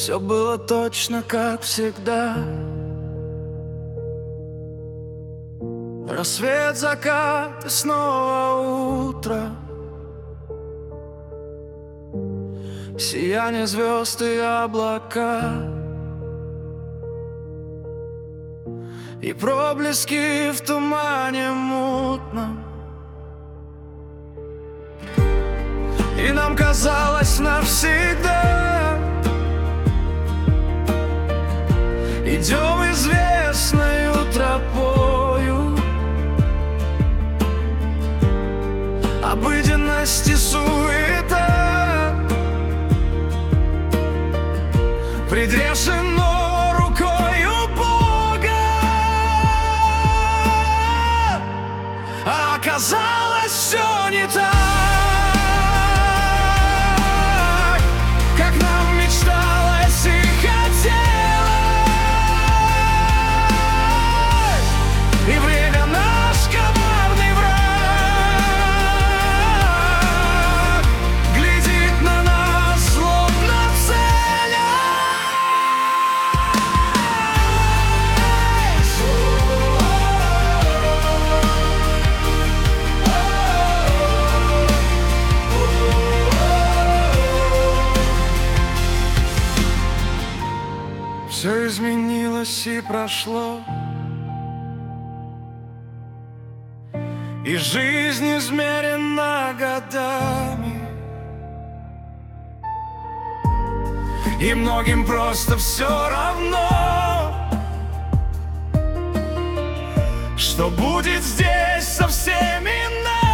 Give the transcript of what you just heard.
Все было точно как всегда. Рассвет, закат и снова утро. Сияние звезд и облака, и проблески в тумане мутном. И нам казалось навсегда идем известною тропою. Обыденность и суета предрешено рукою Бога, а оказалось все не так, как нам мечталось и хотелось. И время наш коварный враг глядит на нас, словно все изменилось и прошло, и жизнь измерена годами, и многим просто все равно, что будет здесь со всеми нами.